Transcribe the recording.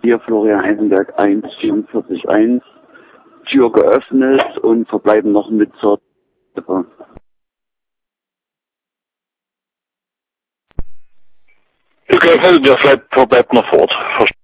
Hier Florian Heisenberg 144.1. Tür geöffnet und verbleiben noch mit zur... Tür geöffnet, der verbleibt noch fort.